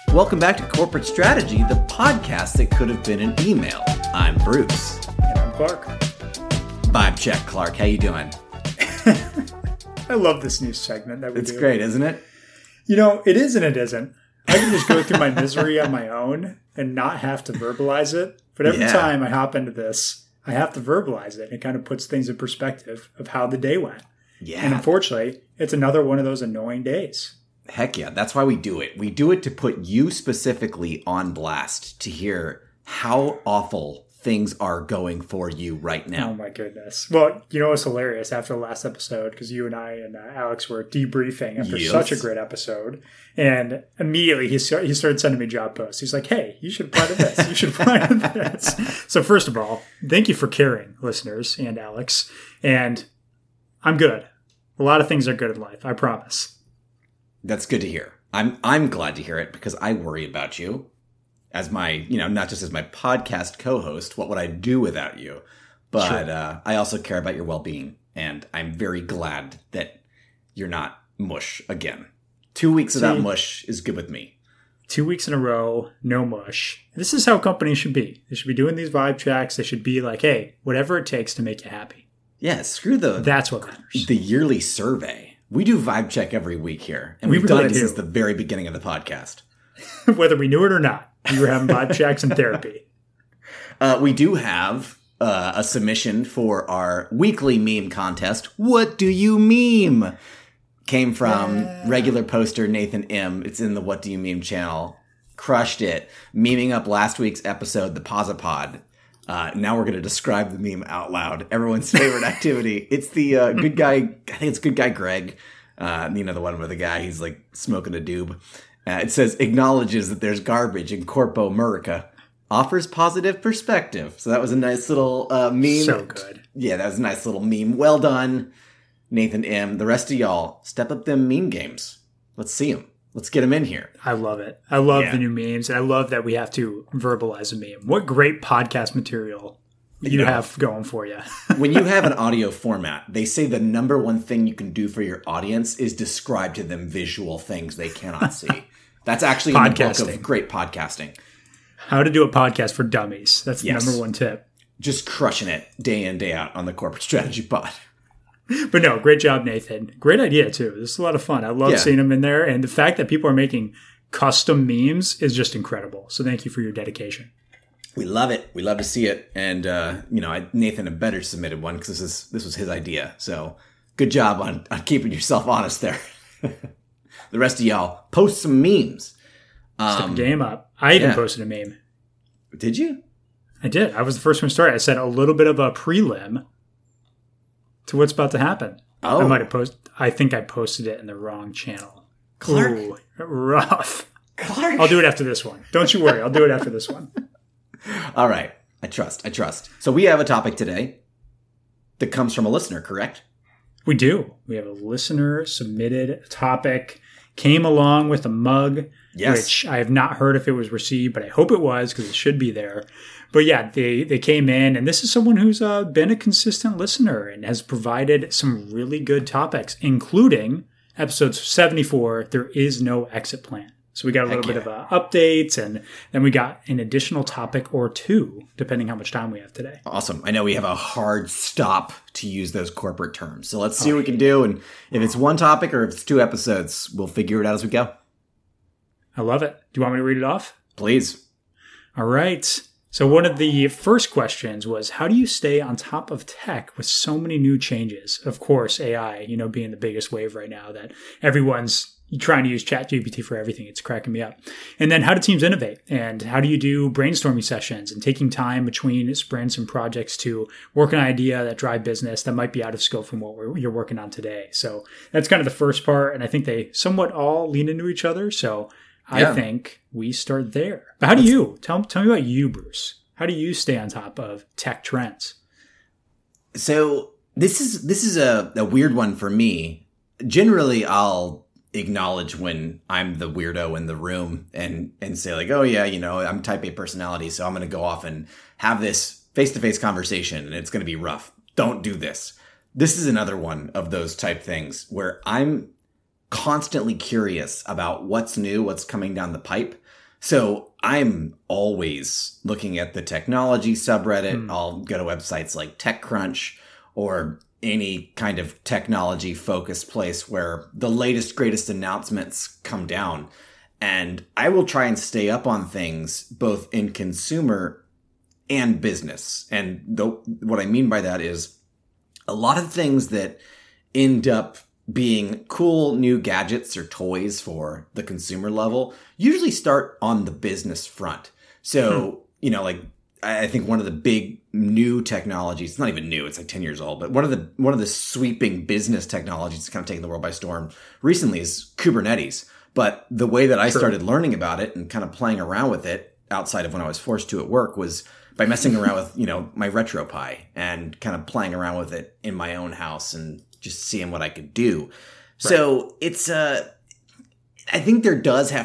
Welcome back to Corporate Strategy, the podcast that could have been an email. I'm Bruce. And I'm Clark. Vibe check, Clark. How you doing? I love this new segment that we do. It's great, isn't it? You know, it is and it isn't. I can just go through my misery on my own and not have to verbalize it. But every time I hop into this, I have to verbalize it. It kind of puts things in perspective of how the day went. Yeah. And unfortunately, it's another one of those annoying days. Heck yeah. That's why we do it. We do it to put you specifically on blast to hear how awful things are going for you right now. Oh my goodness. Well, you know what's hilarious after the last episode, because you and I and Alex were debriefing after such a great episode, and immediately he started sending me job posts. He's like, hey, you should apply to this. You should apply to this. So first of all, thank you for caring, listeners and Alex. And I'm good. A lot of things are good in life. I promise. That's good to hear. I'm glad to hear it because I worry about you as my, not just as my podcast co-host. What would I do without you? But sure. I also care about your well-being, and I'm very glad that you're not mush again. 2 weeks without mush is good with me. 2 weeks in a row, no mush. This is how companies should be. They should be doing these vibe checks. They should be like, hey, whatever it takes to make you happy. Yeah, screw that's what matters. The yearly survey. We do vibe check every week here, and we've done it since the very beginning of the podcast. Whether we knew it or not, we were having vibe checks and therapy. We do have a submission for our weekly meme contest. What do you meme? Came from regular poster Nathan M. It's in the What Do You Meme channel. Crushed it. Memeing up last week's episode, the Posipod. Now we're going to describe the meme out loud. Everyone's favorite activity. It's the good guy. I think it's good guy Greg. The one with the guy. He's like smoking a doob. It says, acknowledges that there's garbage in Corpo America. Offers positive perspective. So that was a nice little meme. So good. Yeah, that was a nice little meme. Well done, Nathan M. The rest of y'all, step up them meme games. Let's see them. Let's get them in here. I love it. I love the new memes. And I love that we have to verbalize a meme. What great podcast material you have going for you. When you have an audio format, they say the number one thing you can do for your audience is describe to them visual things they cannot see. That's actually in the book of great podcasting. How to do a podcast for dummies. That's the number one tip. Just crushing it day in, day out on the Corporate Strategy Pod. But no, great job, Nathan. Great idea, too. This is a lot of fun. I love seeing them in there. And the fact that people are making custom memes is just incredible. So thank you for your dedication. We love it. We love to see it. And, Nathan had better submitted one because this was his idea. So good job on keeping yourself honest there. The rest of y'all, post some memes. Step the game up. I even posted a meme. Did you? I did. I was the first one to start. I said a little bit of a prelim to what's about to happen. Oh. I might have I think I posted it in the wrong channel. Clark. Ooh, rough. Clark. I'll do it after this one. Don't you worry. I'll do it after this one. All right. I trust. So we have a topic today that comes from a listener, correct? We do. We have a listener submitted topic. Came along with a mug, which I have not heard if it was received, but I hope it was because it should be there. But yeah, they came in, and this is someone who's been a consistent listener and has provided some really good topics, including episode 74, There Is No Exit Plan. So we got a little bit of updates, and then we got an additional topic or two, depending how much time we have today. Awesome. I know we have a hard stop to use those corporate terms. So let's see what we can do. And if it's one topic or if it's 2 episodes, we'll figure it out as we go. I love it. Do you want me to read it off? Please. All right. So one of the first questions was, how do you stay on top of tech with so many new changes? Of course, AI, being the biggest wave right now that everyone's trying to use ChatGPT for everything. It's cracking me up. And then how do teams innovate? And how do you do brainstorming sessions and taking time between sprints and projects to work on an idea that drive business that might be out of scope from what you're working on today? So that's kind of the first part. And I think they somewhat all lean into each other. So I think we start there. But how do you? Tell me about you, Bruce. How do you stay on top of tech trends? So this is a weird one for me. Generally, I'll acknowledge when I'm the weirdo in the room and say like, oh yeah, I'm type A personality, so I'm going to go off and have this face-to-face conversation and it's going to be rough. Don't do this. This is another one of those type things where I'm constantly curious about what's new, what's coming down the pipe. So I'm always looking at the technology subreddit. I'll go to websites like TechCrunch or any kind of technology focused place where the latest, greatest announcements come down. And I will try and stay up on things both in consumer and business. And what I mean by that is a lot of things that end up being cool new gadgets or toys for the consumer level usually start on the business front. So, like I think one of the big new technologies, it's not even new, it's like 10 years old, but one of the sweeping business technologies that's kind of taken the world by storm recently is Kubernetes. But the way that I started learning about it and kind of playing around with it outside of when I was forced to at work was by messing around with, my RetroPie and kind of playing around with it in my own house and just seeing what I could do. Right. So it's, I think there doesn't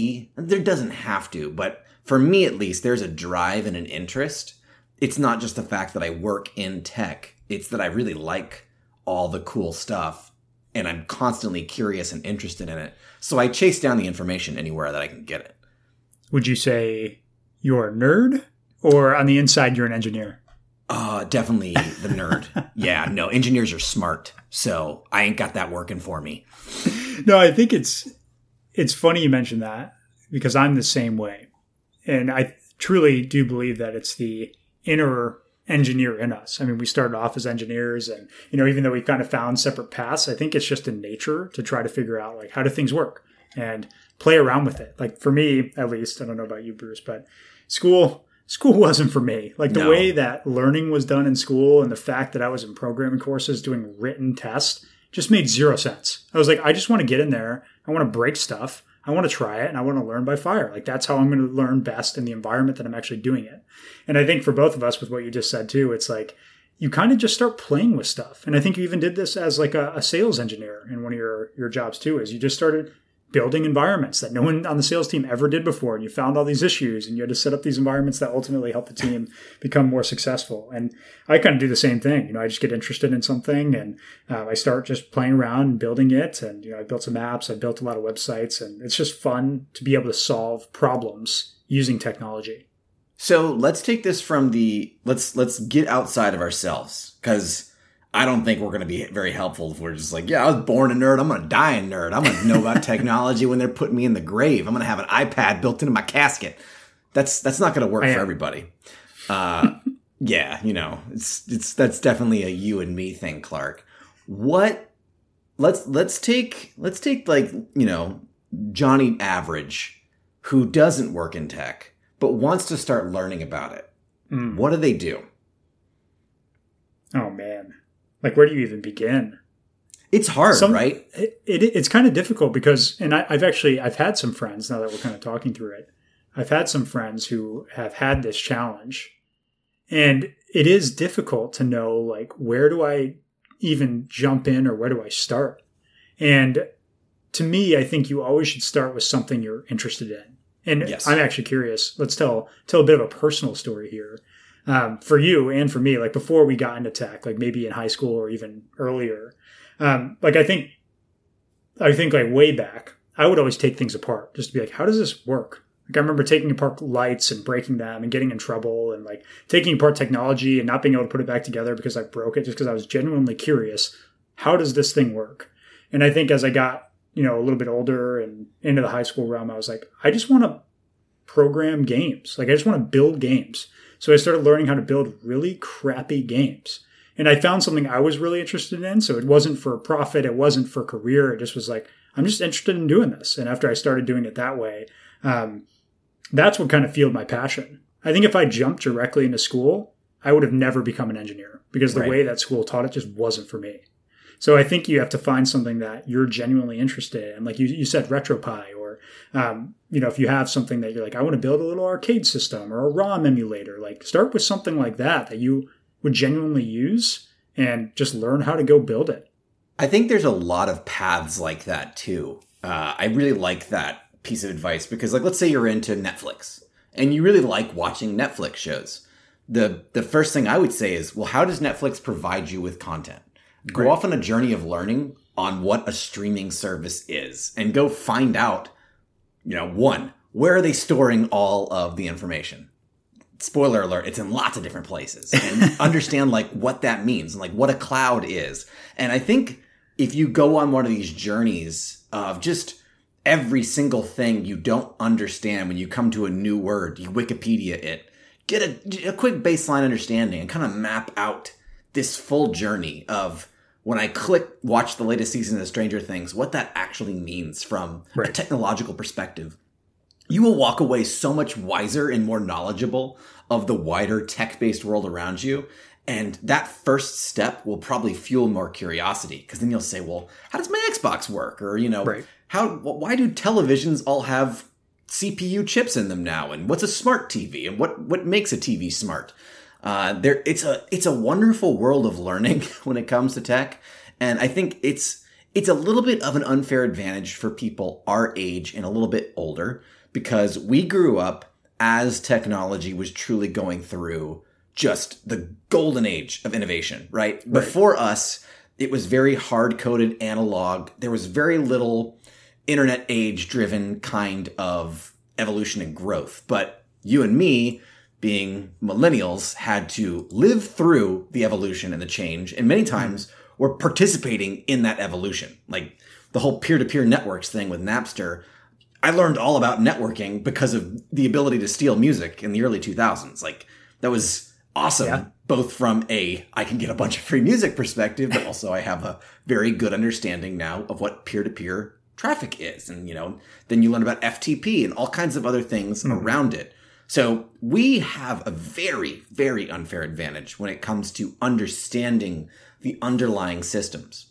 have to, but for me at least, there's a drive and an interest. It's not just the fact that I work in tech. It's that I really like all the cool stuff and I'm constantly curious and interested in it. So I chase down the information anywhere that I can get it. Would you say you're a nerd or on the inside you're an engineer? Definitely the nerd. Yeah, no, engineers are smart. So I ain't got that working for me. No, I think it's funny you mentioned that because I'm the same way. And I truly do believe that it's the inner engineer in us. I mean, we started off as engineers and, even though we kind of found separate paths, I think it's just in nature to try to figure out like, how do things work and play around with it. Like for me, at least, I don't know about you, Bruce, but school wasn't for me. Like the way that learning was done in school and the fact that I was in programming courses doing written tests just made zero sense. I was like, I just want to get in there. I want to break stuff. I want to try it and I want to learn by fire. Like that's how I'm going to learn best in the environment that I'm actually doing it. And I think for both of us with what you just said too, it's like you kind of just start playing with stuff. And I think you even did this as like a sales engineer in one of your jobs too, is you just started building environments that no one on the sales team ever did before. And you found all these issues and you had to set up these environments that ultimately help the team become more successful. And I kind of do the same thing. I just get interested in something and I start just playing around and building it. And, I built some apps, I built a lot of websites, and it's just fun to be able to solve problems using technology. So let's take this from let's get outside of ourselves, because I don't think we're going to be very helpful if we're just like, yeah, I was born a nerd. I'm going to die a nerd. I'm going to know about technology when they're putting me in the grave. I'm going to have an iPad built into my casket. That's not going to work for everybody. Yeah, that's definitely a you and me thing, Clark. Let's take like, Johnny Average, who doesn't work in tech, but wants to start learning about it. What do they do? Oh, man. Like, where do you even begin? It's hard, right? It's kind of difficult because, and I've had some friends, now that we're kind of talking through it, I've had some friends who have had this challenge. And it is difficult to know, like, where do I even jump in or where do I start? And to me, I think you always should start with something you're interested in. And yes. I'm actually curious. Let's tell a bit of a personal story here. For you and for me, like before we got into tech, like maybe in high school or even earlier, like I think like way back, I would always take things apart just to be like, how does this work? Like I remember taking apart lights and breaking them and getting in trouble and like taking apart technology and not being able to put it back together because I broke it just because I was genuinely curious. How does this thing work? And I think as I got, a little bit older and into the high school realm, I was like, I just want to program games. Like I just want to build games. So I started learning how to build really crappy games. And I found something I was really interested in. So it wasn't for profit. It wasn't for career. It just was like, I'm just interested in doing this. And after I started doing it that way, that's what kind of fueled my passion. I think if I jumped directly into school, I would have never become an engineer because the way that school taught it just wasn't for me. So I think you have to find something that you're genuinely interested in. Like you said, RetroPie, or, if you have something that you're like, I want to build a little arcade system or a ROM emulator, like start with something like that you would genuinely use and just learn how to go build it. I think there's a lot of paths like that too. I really like that piece of advice because like, let's say you're into Netflix and you really like watching Netflix shows. The first thing I would say is, well, how does Netflix provide you with content? Go off on a journey of learning on what a streaming service is and go find out, one, where are they storing all of the information? Spoiler alert, it's in lots of different places. And understand like what that means and like what a cloud is. And I think if you go on one of these journeys of just every single thing you don't understand when you come to a new word, you Wikipedia it, get a quick baseline understanding and kind of map out this full journey of when I watch the latest season of Stranger Things, what that actually means from a technological perspective. You will walk away so much wiser and more knowledgeable of the wider tech-based world around you. And that first step will probably fuel more curiosity, because then you'll say, well, how does my Xbox work? Or, why do televisions all have CPU chips in them now? And what's a smart TV? And what makes a TV smart? It's a wonderful world of learning when it comes to tech. And I think it's a little bit of an unfair advantage for people our age and a little bit older, because we grew up as technology was truly going through just the golden age of innovation, right? Before us, it was very hard-coded analog. There was very little internet age-driven kind of evolution and growth. But you and me, being millennials, had to live through the evolution and the change. And many times we're participating in that evolution. Like the whole peer-to-peer networks thing with Napster. I learned all about networking because of the ability to steal music in the early 2000s. Like that was awesome, both from I can get a bunch of free music perspective, but also I have a very good understanding now of what peer-to-peer traffic is. And, then you learn about FTP and all kinds of other things around it. So we have a very, very unfair advantage when it comes to understanding the underlying systems.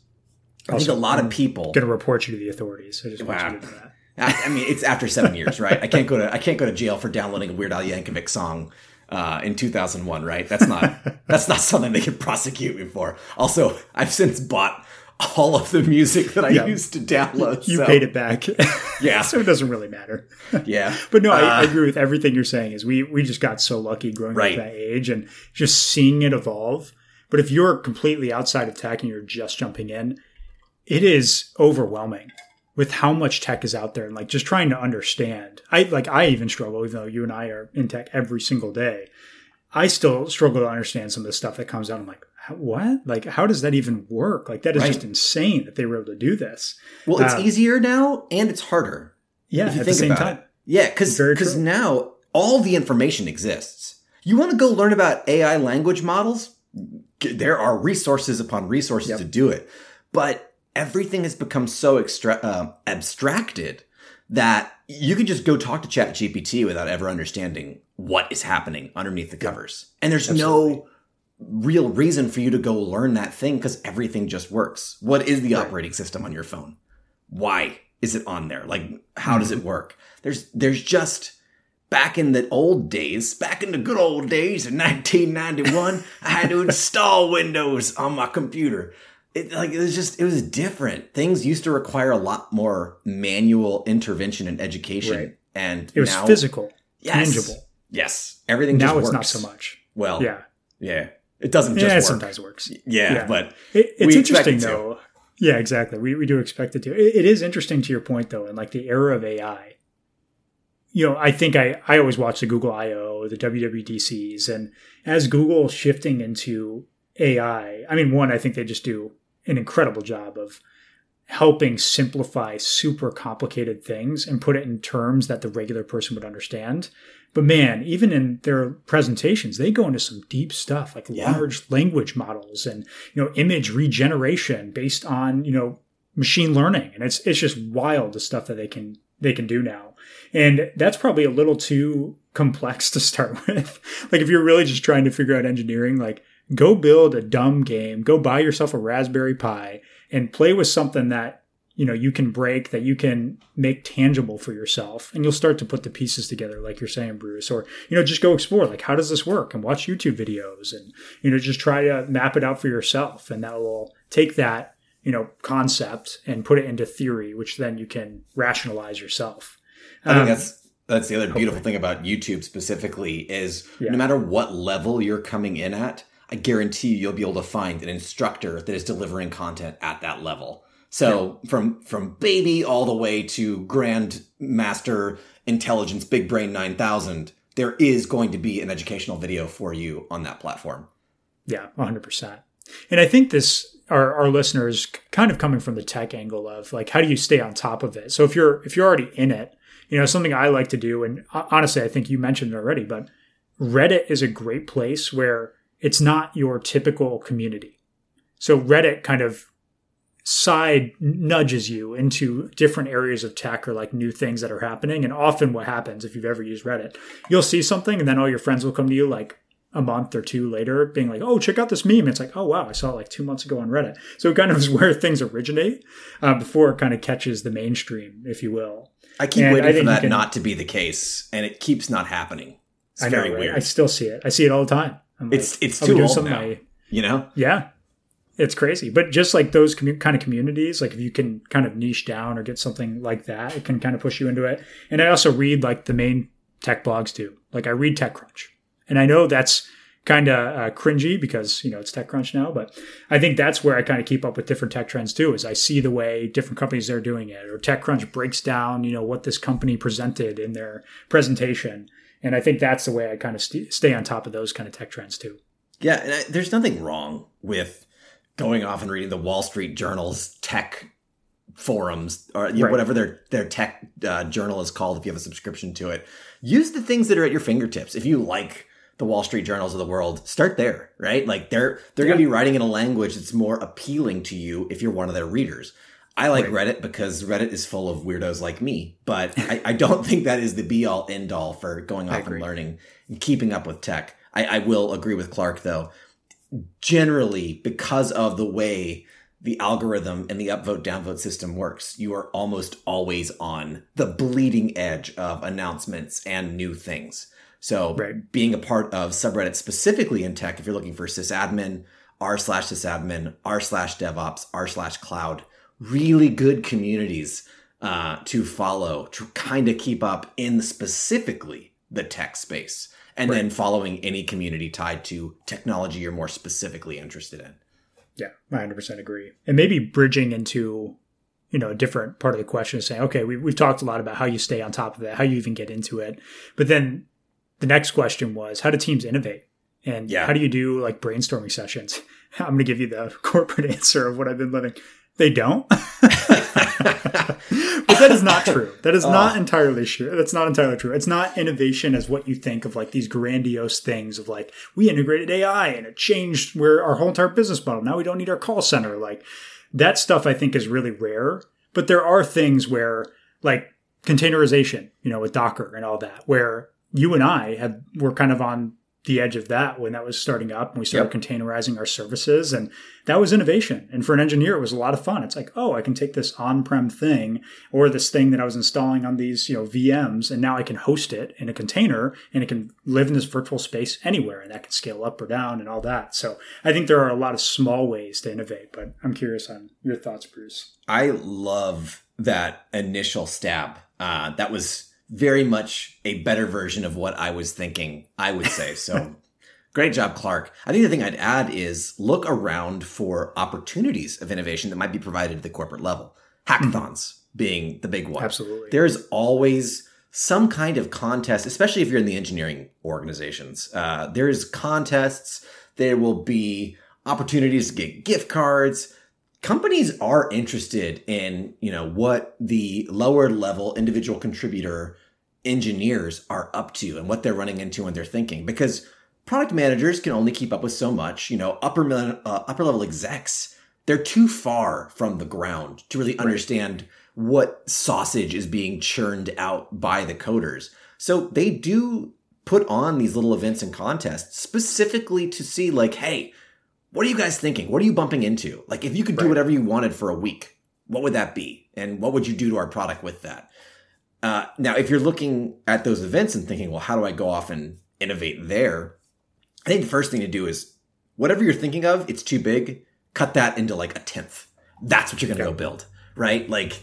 I think a lot of people going to report you to the authorities. So I just want you to do that. I mean, it's after 7 years, right? I can't go to jail for downloading a Weird Al Yankovic song in 2001, right? That's not something they can prosecute me for. Also, I've since bought all of the music that I used to download. You paid it back. Yeah. So it doesn't really matter. Yeah. But no, I agree with everything you're saying. Is we just got so lucky growing up at that age and just seeing it evolve. But if you're completely outside of tech and you're just jumping in, it is overwhelming with how much tech is out there and like just trying to understand. I even struggle, even though you and I are in tech every single day. I still struggle to understand some of the stuff that comes out. I'm like, what? Like, how does that even work? Like, that is just insane that they were able to do this. Well, it's easier now and it's harder. Yeah, if you at think the same about time. it. Yeah, because now all the information exists. You want to go learn about AI language models? There are resources upon resources to do it. But everything has become so abstracted that you can just go talk to ChatGPT without ever understanding what is happening underneath the covers. And there's no real reason for you to go learn that thing because everything just works. What is the operating system on your phone? Why is it on there? Like, how does it work? There's just, back in the good old days in 1991, I had to install Windows on my computer. It was different. Things used to require a lot more manual intervention and education. Right. And it was physical, tangible. Yes. Everything now just works. Now it's not so much. Well, yeah. It doesn't just work. It sometimes works. Yeah. But it's interesting though. Yeah, exactly. We do expect it to. It is interesting to your point though, in like the era of AI. I think I always watch the Google I/O, the WWDCs, and as Google shifting into AI, I mean, one, I think they just do an incredible job of helping simplify super complicated things and put it in terms that the regular person would understand. But man, even in their presentations, they go into some deep stuff like large language models and, image regeneration based on, machine learning. And it's just wild, the stuff that they can do now. And that's probably a little too complex to start with. Like if you're really just trying to figure out engineering, like go build a dumb game, go buy yourself a Raspberry Pi and play with something that, you can break, that you can make tangible for yourself. And you'll start to put the pieces together, like you're saying, Bruce, or, just go explore, like, how does this work? And watch YouTube videos and, just try to map it out for yourself. And that will take that, concept and put it into theory, which then you can rationalize yourself. I think that's the other beautiful thing about YouTube specifically is no matter what level you're coming in at, I guarantee you'll be able to find an instructor that is delivering content at that level. So from baby all the way to Grandmaster Intelligence Big Brain 9000, there is going to be an educational video for you on that platform. Yeah, 100%. And I think our listeners kind of coming from the tech angle of like, how do you stay on top of it? So if you're already in it, something I like to do, and honestly, I think you mentioned it already, but Reddit is a great place where it's not your typical community. So Reddit kind of side nudges you into different areas of tech or like new things that are happening. And often what happens, if you've ever used Reddit, you'll see something and then all your friends will come to you like a month or two later being like, oh, check out this meme. It's like, oh, wow, I saw it like 2 months ago on Reddit. So it kind of is where things originate before it kind of catches the mainstream, if you will. I keep waiting for that not to be the case, and it keeps not happening. It's very weird. I still see it. I see it all the time. It's too old now, Yeah. It's crazy. But just like those kind of communities, like if you can kind of niche down or get something like that, it can kind of push you into it. And I also read like the main tech blogs too. Like I read TechCrunch. And I know that's kind of cringy because, it's TechCrunch now, but I think that's where I kind of keep up with different tech trends too, is I see the way different companies are doing it, or TechCrunch breaks down, what this company presented in their presentation. And I think that's the way I kind of stay on top of those kind of tech trends too. Yeah. And there's nothing wrong with going off and reading the Wall Street Journal's tech forums or whatever their tech journal is called if you have a subscription to it. Use the things that are at your fingertips. If you like the Wall Street Journals of the world, start there, right? Like they're going to be writing in a language that's more appealing to you if you're one of their readers. I like Reddit because Reddit is full of weirdos like me, but I don't think that is the be all end all for going off and learning and keeping up with tech. I will agree with Clark though. Generally, because of the way the algorithm and the upvote downvote system works, you are almost always on the bleeding edge of announcements and new things. So being a part of subreddit specifically in tech, if you're looking for sysadmin, r/sysadmin, r/DevOps, r/cloud, really good communities to follow, to kind of keep up in specifically the tech space. And then following any community tied to technology you're more specifically interested in. Yeah, I 100% agree. And maybe bridging into, a different part of the question is saying, okay, we've talked a lot about how you stay on top of it, how you even get into it. But then the next question was, how do teams innovate? And how do you do like brainstorming sessions? I'm going to give you the corporate answer of what I've been living. They don't. But that is not true. That is not entirely true. That's not entirely true. It's not innovation as what you think of like these grandiose things of like, we integrated AI and it changed our whole entire business model. Now we don't need our call center. Like that stuff I think is really rare. But there are things where like containerization, with Docker and all that, where you and I were kind of on the edge of that when that was starting up and we started containerizing our services, and that was innovation. And for an engineer, it was a lot of fun. It's like, oh, I can take this on-prem thing or this thing that I was installing on these, VMs, and now I can host it in a container and it can live in this virtual space anywhere, and that can scale up or down and all that. So I think there are a lot of small ways to innovate, but I'm curious on your thoughts, Bruce. I love that initial stab. That was very much a better version of what I was thinking, I would say. So great job, Clark. I think the thing I'd add is look around for opportunities of innovation that might be provided at the corporate level. Hackathons being the big one. Absolutely. There's always some kind of contest, especially if you're in the engineering organizations. There's contests. There will be opportunities to get gift cards. Companies are interested in, what the lower level individual contributor engineers are up to and what they're running into and they're thinking, because product managers can only keep up with so much, upper level execs, they're too far from the ground to really understand what sausage is being churned out by the coders. So they do put on these little events and contests specifically to see like, hey, what are you guys thinking? What are you bumping into? Like, if you could do whatever you wanted for a week, what would that be? And what would you do to our product with that? Now, if you're looking at those events and thinking, well, how do I go off and innovate there? I think the first thing to do is whatever you're thinking of, it's too big. Cut that into like a 10th. That's what you're going to go build, right? Like,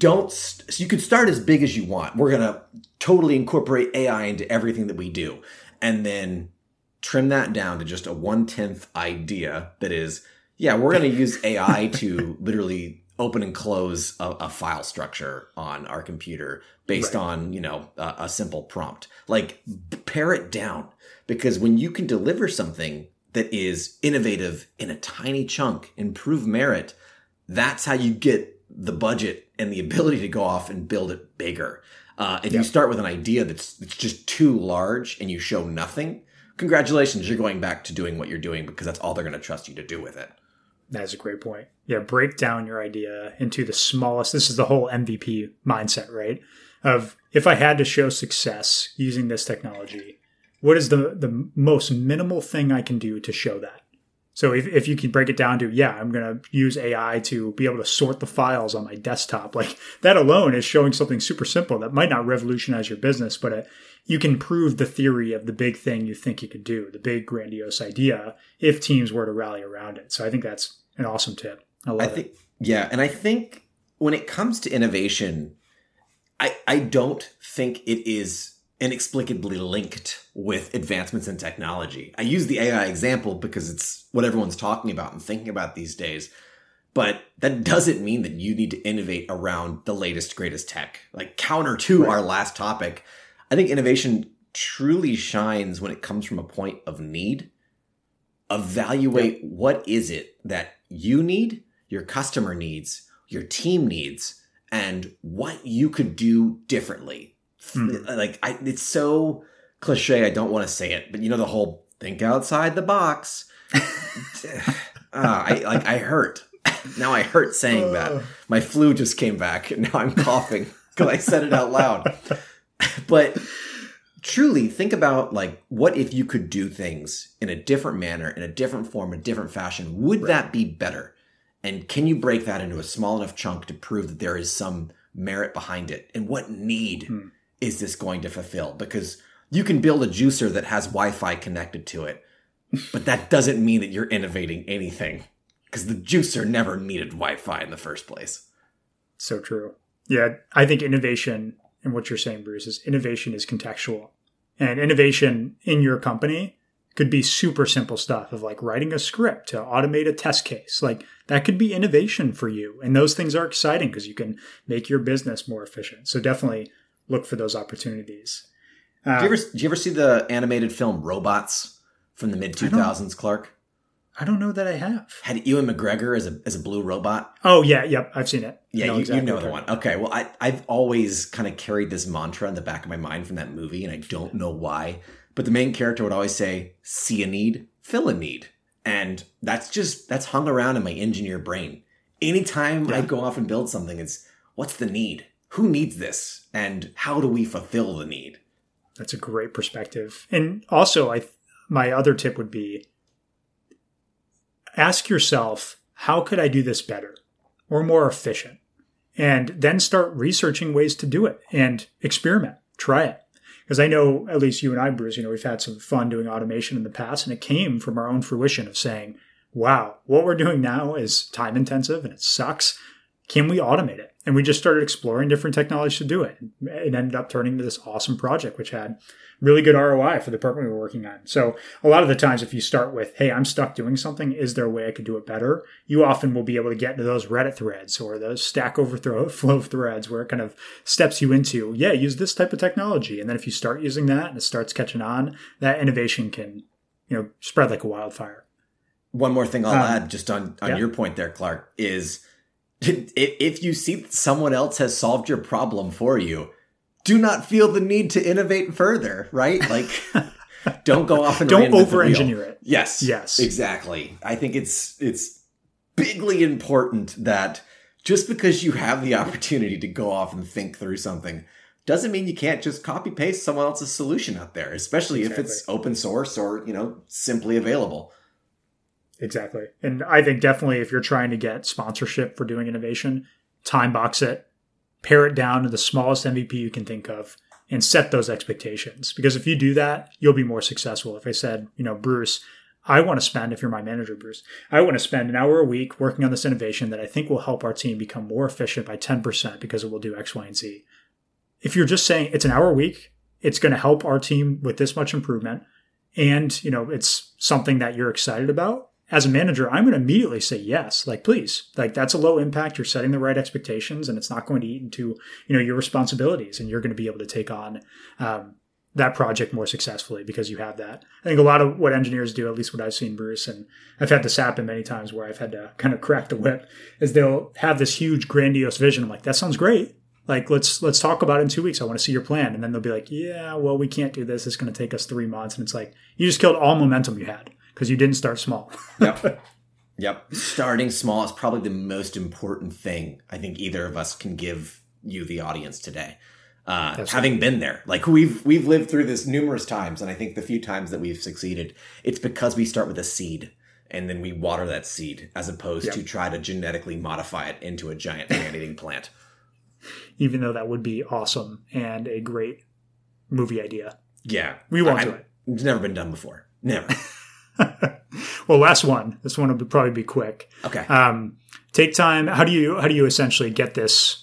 so you could start as big as you want. We're going to totally incorporate AI into everything that we do. And then trim that down to just a 1/10 idea that is, we're going to use AI to literally open and close a file structure on our computer based on, a simple prompt. Like, pare it down, because when you can deliver something that is innovative in a tiny chunk, improve merit, that's how you get the budget and the ability to go off and build it bigger. If you start with an idea that's just too large and you show nothing, congratulations, you're going back to doing what you're doing because that's all they're going to trust you to do with it. That's a great point. Yeah, break down your idea into the smallest. This is the whole MVP mindset, right? Of, if I had to show success using this technology, what is the most minimal thing I can do to show that? So if you can break it down to, I'm going to use AI to be able to sort the files on my desktop, like that alone is showing something super simple that might not revolutionize your business, but you can prove the theory of the big thing you think you could do, the big grandiose idea, if teams were to rally around it. So I think that's an awesome tip. I love it. Yeah. And I think when it comes to innovation, I don't think it is inexplicably linked with advancements in technology. I use the AI example because it's what everyone's talking about and thinking about these days. But that doesn't mean that you need to innovate around the latest, greatest tech. Like, counter to our last topic, I think innovation truly shines when it comes from a point of need. Evaluate what is it that you need, your customer needs, your team needs, and what you could do differently. Like, it's so cliche, I don't want to say it, but the whole think outside the box. I hurt. Now I hurt saying that. My flu just came back, and now I'm coughing because I said it out loud. But truly think about, like, what if you could do things in a different manner, in a different form, a different fashion? Would that be better? And can you break that into a small enough chunk to prove that there is some merit behind it? And what need is this going to fulfill? Because you can build a juicer that has Wi-Fi connected to it, but that doesn't mean that you're innovating anything, because the juicer never needed Wi-Fi in the first place. So true. Yeah, I think innovation, and what you're saying, Bruce, is innovation is contextual. And innovation in your company could be super simple stuff of, like, writing a script to automate a test case. Like, that could be innovation for you. And those things are exciting because you can make your business more efficient. So definitely look for those opportunities. Did you ever see the animated film Robots from the mid-2000s, Clark? I don't know that I have. Had Ewan McGregor as a blue robot. Oh, yeah. Yep. I've seen it. Yeah, you know the one. Okay. Well, I've always kind of carried this mantra in the back of my mind from that movie, and I don't know why. But the main character would always say, see a need, fill a need. And that's hung around in my engineer brain. Anytime I go off and build something, it's, what's the need? Who needs this? And how do we fulfill the need? That's a great perspective. And also, my other tip would be, ask yourself, how could I do this better or more efficient? And then start researching ways to do it and experiment, try it. Because I know, at least you and I, Bruce, we've had some fun doing automation in the past, and it came from our own fruition of saying, wow, what we're doing now is time intensive and it sucks. Can we automate it? And we just started exploring different technologies to do it. It ended up turning into this awesome project, which had really good ROI for the department we were working on. So a lot of the times, if you start with, hey, I'm stuck doing something, is there a way I could do it better? You often will be able to get into those Reddit threads or those Stack Overflow threads where it kind of steps you into, use this type of technology. And then if you start using that and it starts catching on, that innovation can, spread like a wildfire. One more thing I'll add just on your point there, Clark, is if you see that someone else has solved your problem for you, do not feel the need to innovate further, right? Like, don't go off and don't over-engineer it. Yes, exactly. I think it's bigly important that just because you have the opportunity to go off and think through something doesn't mean you can't just copy paste someone else's solution out there, especially if it's open source or, simply available. Exactly. And I think definitely if you're trying to get sponsorship for doing innovation, time box it, pare it down to the smallest MVP you can think of, and set those expectations. Because if you do that, you'll be more successful. If I said, Bruce, I want to spend, if you're my manager, Bruce, I want to spend an hour a week working on this innovation that I think will help our team become more efficient by 10% because it will do X, Y, and Z. If you're just saying it's an hour a week, it's going to help our team with this much improvement, and, it's something that you're excited about, as a manager, I'm going to immediately say yes. Like, please, like that's a low impact. You're setting the right expectations, and it's not going to eat into your responsibilities, and you're going to be able to take on that project more successfully because you have that. I think a lot of what engineers do, at least what I've seen, Bruce, and I've had this happen many times where I've had to kind of crack the whip, is they'll have this huge grandiose vision. I'm like, that sounds great. Like, let's talk about it in 2 weeks. I want to see your plan. And then they'll be like, yeah, well, we can't do this. It's going to take us 3 months. And it's like, you just killed all momentum you had because you didn't start small. Yep. Starting small is probably the most important thing I think either of us can give you, the audience, today. Having been there, like we've lived through this numerous times. And I think the few times that we've succeeded, it's because we start with a seed and then we water that seed as opposed to try to genetically modify it into a giant man-eating plant. Even though that would be awesome and a great movie idea. Yeah. We won't do it. It's never been done before. Never. Well, last one. This one will probably be quick. Okay. Take time. How do you essentially get this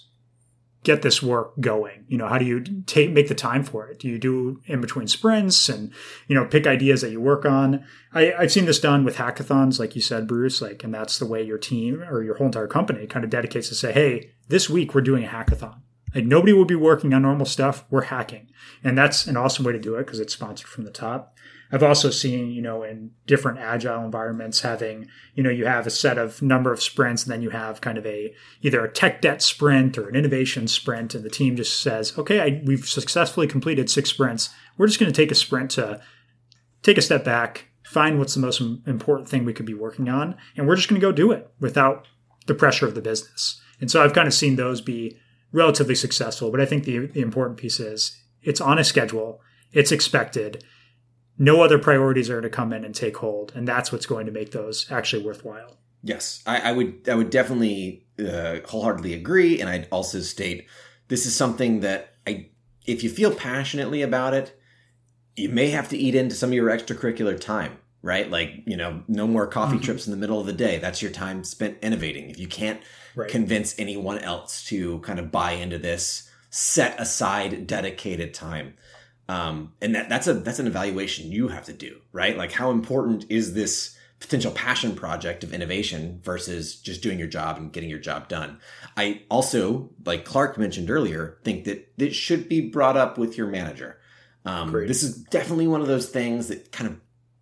work going? How do you make the time for it? Do you do in between sprints and, pick ideas that you work on? I've seen this done with hackathons, like you said, Bruce, and that's the way your team or your whole entire company kind of dedicates to say, hey, this week we're doing a hackathon. Like nobody will be working on normal stuff. We're hacking. And that's an awesome way to do it because it's sponsored from the top. I've also seen, in different agile environments having, you have a set of number of sprints and then you have kind of either a tech debt sprint or an innovation sprint. And the team just says, okay, we've successfully completed 6 sprints. We're just going to take a sprint to take a step back, find what's the most important thing we could be working on. And we're just going to go do it without the pressure of the business. And so I've kind of seen those be relatively successful. But I think the important piece is it's on a schedule. It's expected. No other priorities are going to come in and take hold. And that's what's going to make those actually worthwhile. Yes, I would definitely wholeheartedly agree. And I'd also state this is something that if you feel passionately about it, you may have to eat into some of your extracurricular time, right? Like, no more coffee trips in the middle of the day. That's your time spent innovating. If you can't convince anyone else to kind of buy into this, set aside dedicated time. And that's an evaluation you have to do, right? Like how important is this potential passion project of innovation versus just doing your job and getting your job done? I also, like Clark mentioned earlier, think that it should be brought up with your manager. This is definitely one of those things that kind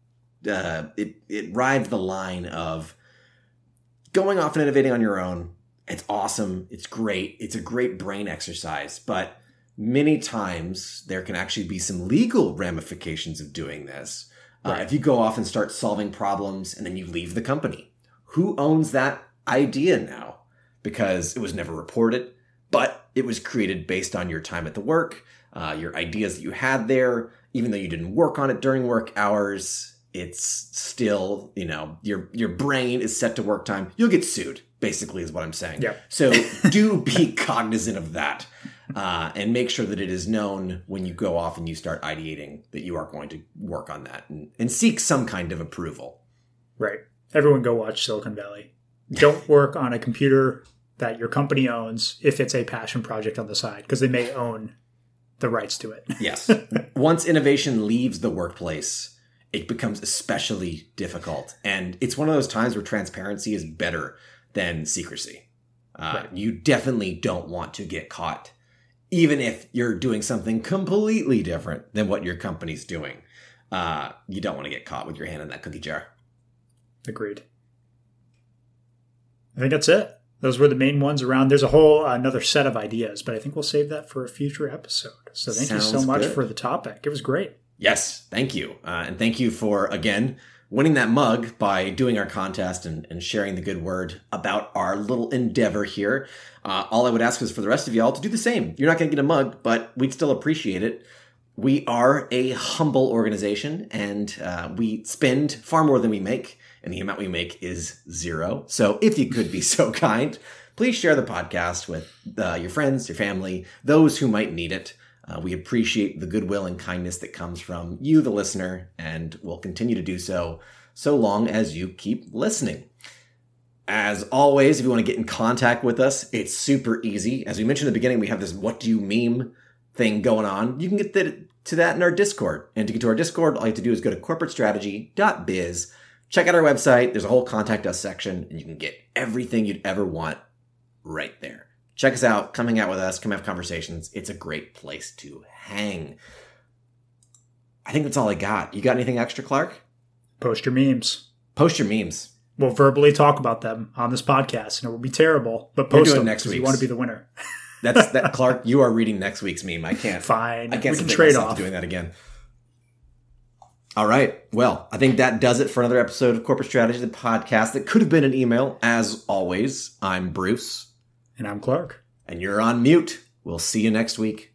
of, it rides the line of going off and innovating on your own. It's awesome. It's great. It's a great brain exercise, but many times there can actually be some legal ramifications of doing this. If you go off and start solving problems and then you leave the company, who owns that idea now? Because it was never reported, but it was created based on your time at the work, your ideas that you had there. Even though you didn't work on it during work hours, it's still, your brain is set to work time. You'll get sued, basically, is what I'm saying. Yeah. So do be cognizant of that. And make sure that it is known when you go off and you start ideating that you are going to work on that and seek some kind of approval. Right. Everyone go watch Silicon Valley. Don't work on a computer that your company owns if it's a passion project on the side, because they may own the rights to it. Yes. Once innovation leaves the workplace, it becomes especially difficult. And it's one of those times where transparency is better than secrecy. You definitely don't want to get caught, even if you're doing something completely different than what your company's doing. You don't want to get caught with your hand in that cookie jar. Agreed. I think that's it. Those were the main ones around. There's a whole another set of ideas, but I think we'll save that for a future episode. So thank you so much for the topic. It was great. Yes, thank you. And thank you for, again, winning that mug by doing our contest and sharing the good word about our little endeavor here. All I would ask is for the rest of y'all to do the same. You're not going to get a mug, but we'd still appreciate it. We are a humble organization, and we spend far more than we make, and the amount we make is 0. So if you could be so kind, please share the podcast with your friends, your family, those who might need it. We appreciate the goodwill and kindness that comes from you, the listener, and we'll continue to do so long as you keep listening. As always, if you want to get in contact with us, it's super easy. As we mentioned in the beginning, we have this What Do You Meme thing going on. You can get to that in our Discord. And to get to our Discord, all you have to do is go to corporatestrategy.biz, check out our website. There's a whole contact us section, and you can get everything you'd ever want right there. Check us out. Come hang out with us. Come have conversations. It's a great place to hang. I think that's all I got. You got anything extra, Clark? Post your memes. Post your memes. We'll verbally talk about them on this podcast, and it will be terrible. But post them next week. You want to be the winner. That's that, Clark. You are reading next week's meme. I can't. Fine. I can't we can trade off doing that again. All right. Well, I think that does it for another episode of Corporate Strategy, the podcast that could have been an email. As always, I'm Bruce. And I'm Clark. And you're on mute. We'll see you next week.